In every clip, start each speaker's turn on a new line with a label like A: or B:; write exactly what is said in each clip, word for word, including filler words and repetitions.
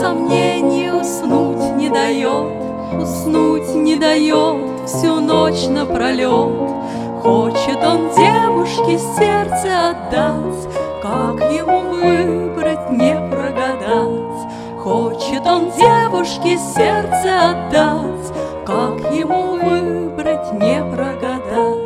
A: сомнений уснуть не дает, уснуть не дает всю ночь напролет. Хочет он девушке сердце отдать, как ему выбрать, не прогадать. Хочет он девушке сердце отдать, как ему выбрать, не прогадать.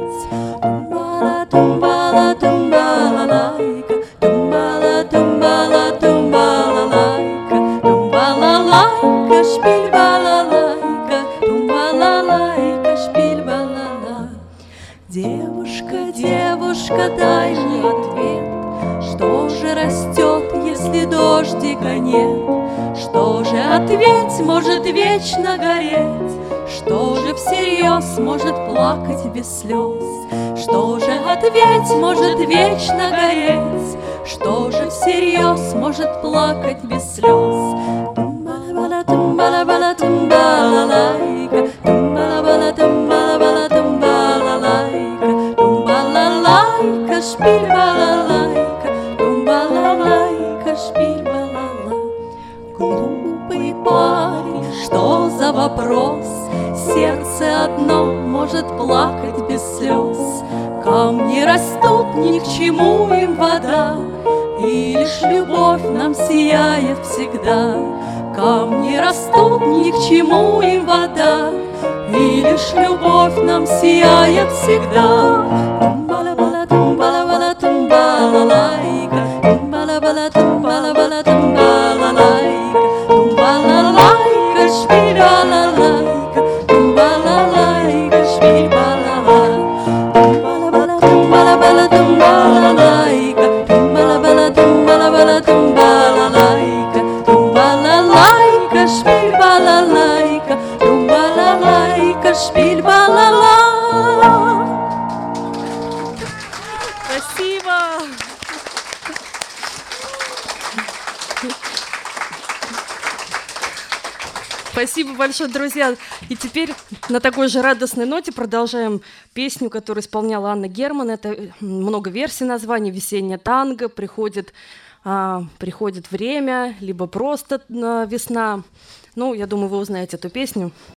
A: Тумбала, тумбала, лайка, тумбала, тумбала, тумбала, лайка, тумбала, лайка, шпиль, балалайка, тумбала, лайка, шпиль, балала. Девушка, девушка, дай мне ответ, что же растет, если дождика нет? Что же ответь может вечно гореть? Что же всерьез может плакать без слез? Что же ответь может вечно гореть? Что же всерьез может плакать без слез? Тумбала-бала, тумбала-бала, тумбала-лайка, тумбала-бала, тумбала-бала, тумбала-лайка, тумбала-лайка, шпиль-бала-лайка, тумбала-лайка, шпиль-бала-ла. Глупый парень, что за вопрос? Сердце одно может плакать без слез. Камни растут, ни к чему им вода, и лишь любовь нам сияет всегда. Камни растут, ни к чему им вода, и лишь любовь нам сияет всегда. Тумбала-бала, тумбала-бала, тумбала-лайка, тумбала-бала, тумбала-бала, тумбала-лайка, тумбала-лайка, шпиль-бала-лайка, тумбала-лайка, шпиль-бала-ла. Тумбала-бала, тумбала-бала, тумбала-лайка, тумбала-бала, тумбала-бала, тумбала-лайка, тумбала-лайка, шпиль-бала-лайка, тумбала-лайка, шпиль-бала-ла.
B: Спасибо! Спасибо большое, друзья. И теперь на такой же радостной ноте продолжаем песню, которую исполняла Анна Герман. Это много версий названий. «Весеннее танго», «Приходит, а, приходит время», либо просто а, «Весна». Ну, я думаю, вы узнаете эту песню.